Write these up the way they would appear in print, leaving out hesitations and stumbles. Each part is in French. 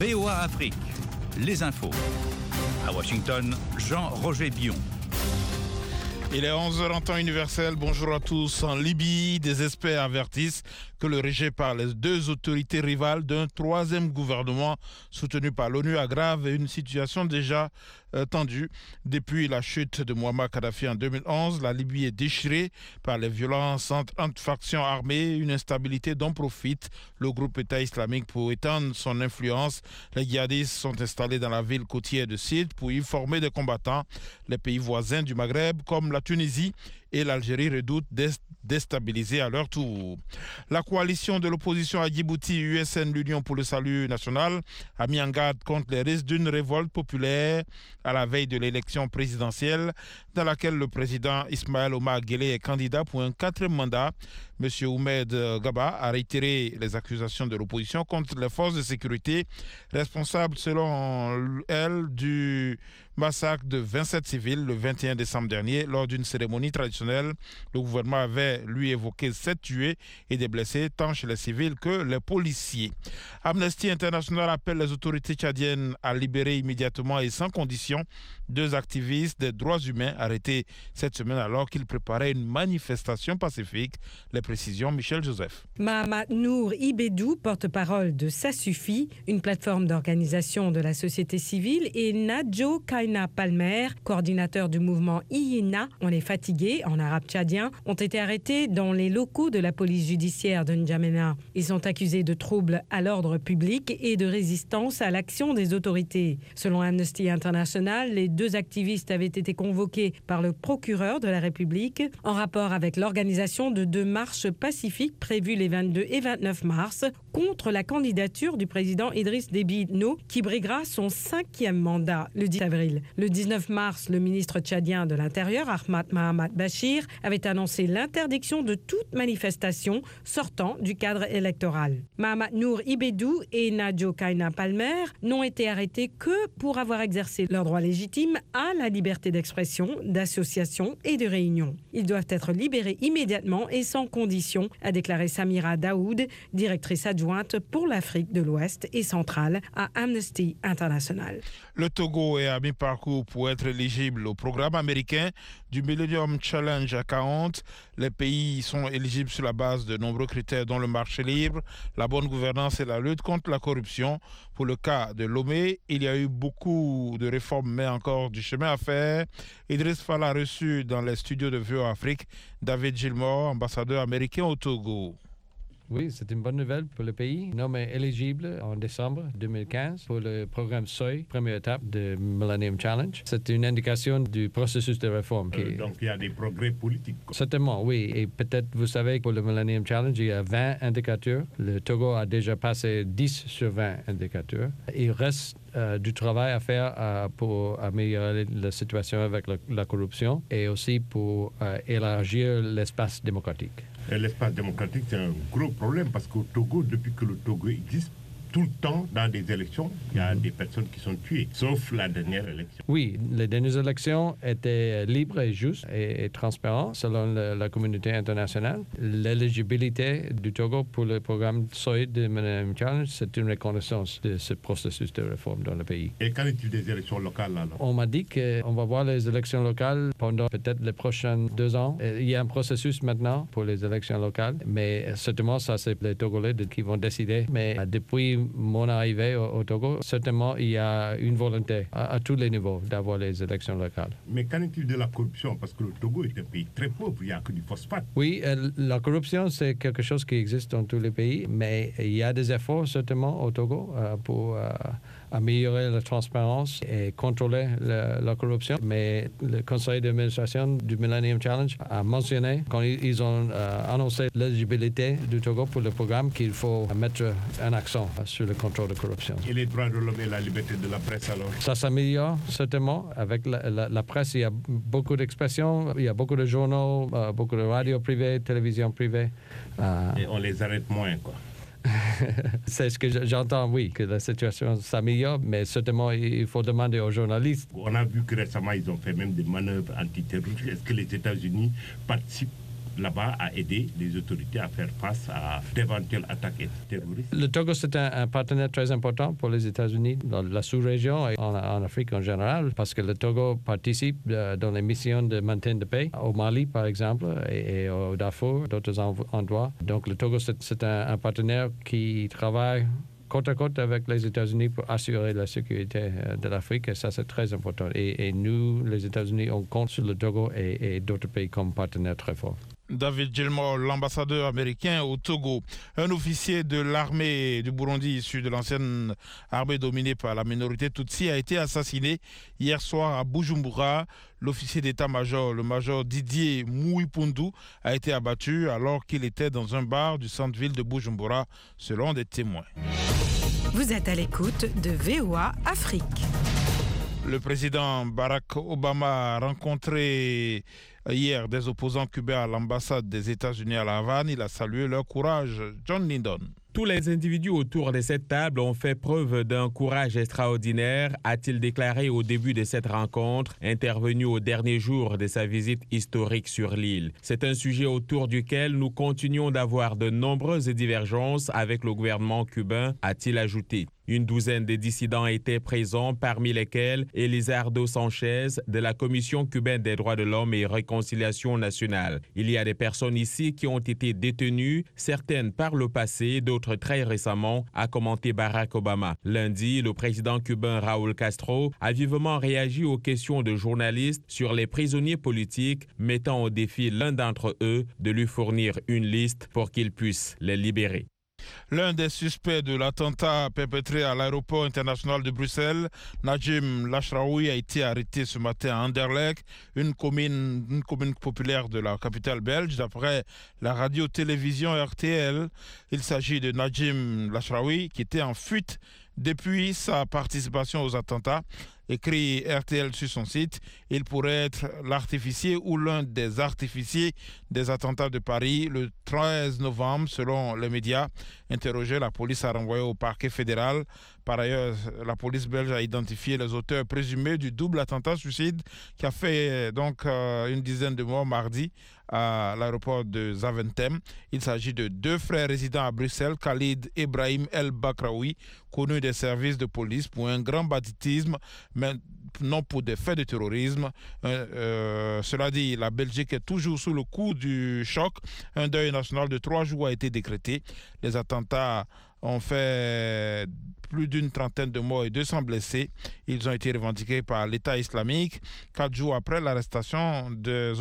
VOA Afrique, les infos. À Washington, Jean-Roger Bion. Il est 11h en temps universel. Bonjour à tous. En Libye, des experts avertissent que le rejet par les deux autorités rivales d'un troisième gouvernement soutenu par l'ONU aggrave une situation déjà tendue. Depuis la chute de Mouammar Kadhafi en 2011, la Libye est déchirée par les violences entre factions armées, une instabilité dont profite le groupe État islamique pour étendre son influence. Les djihadistes sont installés dans la ville côtière de Side pour y former des combattants. Les pays voisins du Maghreb, comme la Tunisie et l'Algérie, redoutent déstabiliser à leur tour. La coalition de l'opposition à Djibouti, USN, l'Union pour le salut national, a mis en garde contre les risques d'une révolte populaire à la veille de l'élection présidentielle dans laquelle le président Ismaël Omar Guelleh est candidat pour un 4e mandat. M. Oumed Gaba a réitéré les accusations de l'opposition contre les forces de sécurité responsables, selon elle, du massacre de 27 civils le 21 décembre dernier lors d'une cérémonie traditionnelle. Le gouvernement avait, lui, évoqué 7 tués et des blessés, tant chez les civils que les policiers. Amnesty International appelle les autorités tchadiennes à libérer immédiatement et sans condition 2 activistes des droits humains arrêtés cette semaine alors qu'ils préparaient une manifestation pacifique. Les précisions, Michel Joseph. Mahamat Nour Ibedou, porte-parole de Ça Suffit, une plateforme d'organisation de la société civile, et Nadjo Kaina Palmer, coordinateur du mouvement IENA, on est fatigué en arabe tchadien, ont été arrêtés dans les locaux de la police judiciaire de N'Djamena. Ils sont accusés de troubles à l'ordre public et de résistance à l'action des autorités. Selon Amnesty International, les 2 activistes avaient été convoqués par le procureur de la République en rapport avec l'organisation de 2 marches pacifiques prévues les 22 et 29 mars contre la candidature du président Idriss Déby Itno qui briguera son 5e mandat le 10 avril. Le 19 mars, le ministre tchadien de l'Intérieur, Ahmad Mahamat Bachir, avait annoncé l'interdiction de toute manifestation sortant du cadre électoral. Mahamat Nour Ibedou et Nadjo Kaina Palmer n'ont été arrêtés que pour avoir exercé leur droit légitime à la liberté d'expression, d'association et de réunion. Ils doivent être libérés immédiatement et sans condition, a déclaré Samira Daoud, directrice adjointe pour l'Afrique de l'Ouest et centrale à Amnesty International. Le Togo est à mi-parcours pour être éligible au programme américain du Millennium Challenge à 40. Les pays sont éligibles sur la base de nombreux critères dont le marché libre, la bonne gouvernance et la lutte contre la corruption. Pour le cas de Lomé, il y a eu beaucoup de réformes mais encore du chemin à faire. Idriss Fall a reçu dans les studios de VOA Afrique David Gilmore, ambassadeur américain au Togo. Oui, c'est une bonne nouvelle pour le pays. Nommé éligible en décembre 2015 pour le programme SOI, première étape de Millennium Challenge. C'est une indication du processus de réforme. Donc il y a des progrès politiques. Certainement, oui. Et peut-être vous savez que pour le Millennium Challenge, il y a 20 indicateurs. Le Togo a déjà passé 10 sur 20 indicateurs. Il reste du travail à faire pour améliorer la situation avec la corruption et aussi pour élargir l'espace démocratique. Et l'espace démocratique, c'est un gros problème parce qu'au Togo, depuis que le Togo existe, tout le temps, dans des élections, il y a des personnes qui sont tuées, sauf la dernière élection. Oui, les dernières élections étaient libres et justes et transparentes selon la communauté internationale. L'éligibilité du Togo pour le programme SOI de Millennium Challenge, c'est une reconnaissance de ce processus de réforme dans le pays. Et qu'en est-il des élections locales alors? On m'a dit qu'on va voir les élections locales pendant peut-être les prochains 2 ans. Il y a un processus maintenant pour les élections locales, mais certainement, ça c'est les Togolais qui vont décider. Mais depuis mon arrivée au Togo, certainement, il y a une volonté à tous les niveaux d'avoir les élections locales. Mais qu'en est-il de la corruption? Parce que le Togo est un pays très pauvre, il n'y a que du phosphate. Oui, la corruption, c'est quelque chose qui existe dans tous les pays, mais il y a des efforts certainement au Togo pour améliorer la transparence et contrôler la corruption. Mais le conseil d'administration du Millennium Challenge a mentionné, quand ils ont annoncé l'éligibilité du Togo pour le programme, qu'il faut mettre un accent sur le contrôle de corruption. Et les droits de l'homme et la liberté de la presse alors? Ça s'améliore certainement. Avec la presse, il y a beaucoup d'expressions, il y a beaucoup de journaux, beaucoup de radios privées, télévision privée. Et on les arrête moins, quoi. C'est ce que j'entends, oui, que la situation s'améliore, mais certainement il faut demander aux journalistes. On a vu que récemment ils ont fait même des manœuvres antiterroristes. Est-ce que les États-Unis participent là-bas à aider les autorités à faire face à d'éventuelles attaques terroristes. Le Togo, c'est un partenaire très important pour les États-Unis dans la sous-région et en Afrique en général, parce que le Togo participe dans les missions de maintien de paix au Mali, par exemple, et au Darfour, d'autres endroits. Donc le Togo, c'est un partenaire qui travaille côte à côte avec les États-Unis pour assurer la sécurité de l'Afrique, et ça, c'est très important. Et nous, les États-Unis, on compte sur le Togo et d'autres pays comme partenaires très forts. David Gilmore, l'ambassadeur américain au Togo. Un officier de l'armée du Burundi issu de l'ancienne armée dominée par la minorité Tutsi a été assassiné hier soir à Bujumbura. L'officier d'état-major, le major Didier Mouipundu, a été abattu alors qu'il était dans un bar du centre-ville de Bujumbura, selon des témoins. Vous êtes à l'écoute de VOA Afrique. Le président Barack Obama a rencontré hier des opposants cubains à l'ambassade des États-Unis à La Havane. Il a salué leur courage. John Lindon. Tous les individus autour de cette table ont fait preuve d'un courage extraordinaire, a-t-il déclaré au début de cette rencontre, intervenue au dernier jour de sa visite historique sur l'île. C'est un sujet autour duquel nous continuons d'avoir de nombreuses divergences avec le gouvernement cubain, a-t-il ajouté. Une douzaine de dissidents étaient présents, parmi lesquels Elizardo Sanchez de la Commission cubaine des droits de l'homme et réconciliation nationale. Il y a des personnes ici qui ont été détenues, certaines par le passé, d'autres très récemment, a commenté Barack Obama. Lundi, le président cubain Raúl Castro a vivement réagi aux questions de journalistes sur les prisonniers politiques, mettant au défi l'un d'entre eux de lui fournir une liste pour qu'il puisse les libérer. L'un des suspects de l'attentat perpétré à l'aéroport international de Bruxelles, Najim Lachraoui, a été arrêté ce matin à Anderlecht, une commune populaire de la capitale belge. D'après la radio-télévision RTL, il s'agit de Najim Lachraoui qui était en fuite depuis sa participation aux attentats. Écrit RTL sur son site, il pourrait être l'artificier ou l'un des artificiers des attentats de Paris le 13 novembre, selon les médias. Interrogé, la police a renvoyé au parquet fédéral. Par ailleurs, la police belge a identifié les auteurs présumés du double attentat-suicide qui a fait donc une dizaine de morts mardi à l'aéroport de Zaventem. Il s'agit de deux frères résidents à Bruxelles, Khalid Ibrahim El Bakraoui, connu des services de police pour un grand banditisme, mais non pour des faits de terrorisme. Cela dit, la Belgique est toujours sous le coup du choc. Un deuil national de 3 jours a été décrété. Les attentats ont fait plus d'une trentaine de morts et 200 blessés. Ils ont été revendiqués par l'État islamique 4 jours après l'arrestation de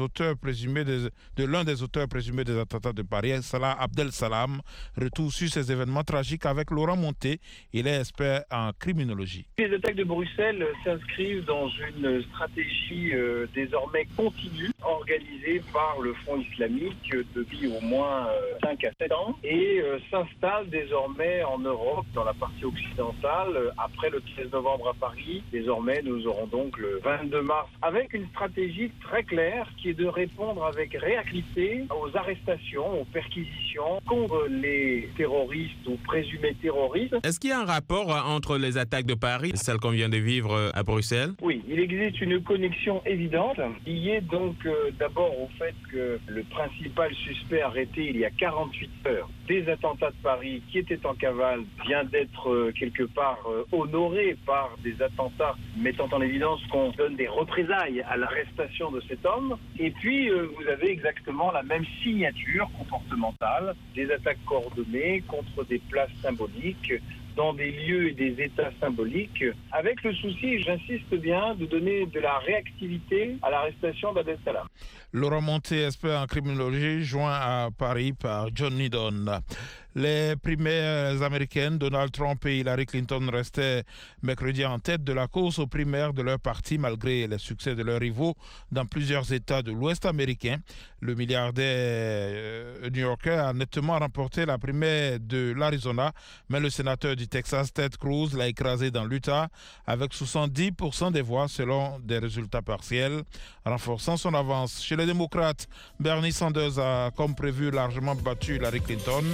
l'un des auteurs présumés des attentats de Paris, Salah Abdel Salam. Retour sur ces événements tragiques avec Laurent Monté. Il est expert en criminologie. Les attaques de Bruxelles s'inscrivent dans une stratégie désormais continue, organisée par le Front islamique depuis au moins 5 à 7 ans et s'installe désormais en Europe, dans la partie occidentale, après le 13 novembre à Paris. Désormais, nous aurons donc le 22 mars, avec une stratégie très claire qui est de répondre avec réactivité aux arrestations, aux perquisitions contre les terroristes ou présumés terroristes. Est-ce qu'il y a un rapport entre les attaques de Paris et celles qu'on vient de vivre à Bruxelles? Oui, il existe une connexion évidente, liée donc d'abord au fait que le principal suspect arrêté il y a 48 heures des attentats de Paris, qui était en cavale, vient d'être quelque part honoré par des attentats mettant en évidence qu'on donne des représailles à l'arrestation de cet homme. Et puis, vous avez exactement la même signature comportementale, des attaques coordonnées contre des places symboliques, dans des lieux et des états symboliques, avec le souci, j'insiste bien, de donner de la réactivité à l'arrestation d'Abdel Salam. Laurent Monté, expert en criminologie, joint à Paris par John Lindon. Les primaires américaines, Donald Trump et Hillary Clinton restaient mercredi en tête de la course aux primaires de leur parti, malgré les succès de leurs rivaux dans plusieurs États de l'Ouest américain. Le milliardaire new-yorkais a nettement remporté la primaire de l'Arizona, mais le sénateur du Texas, Ted Cruz, l'a écrasé dans l'Utah avec 70% des voix selon des résultats partiels, renforçant son avance. Chez les démocrates, Bernie Sanders a, comme prévu, largement battu Hillary Clinton.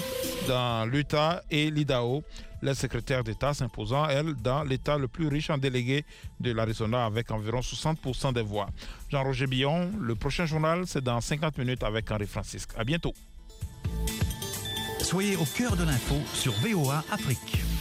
dans l'Utah et l'Idaho. La secrétaire d'État s'imposant, elle, dans l'État le plus riche en délégués de l'Arizona avec environ 60% des voix. Jean-Roger Billon, le prochain journal, c'est dans 50 minutes avec Henri Francisque. À bientôt. Soyez au cœur de l'info sur VOA Afrique.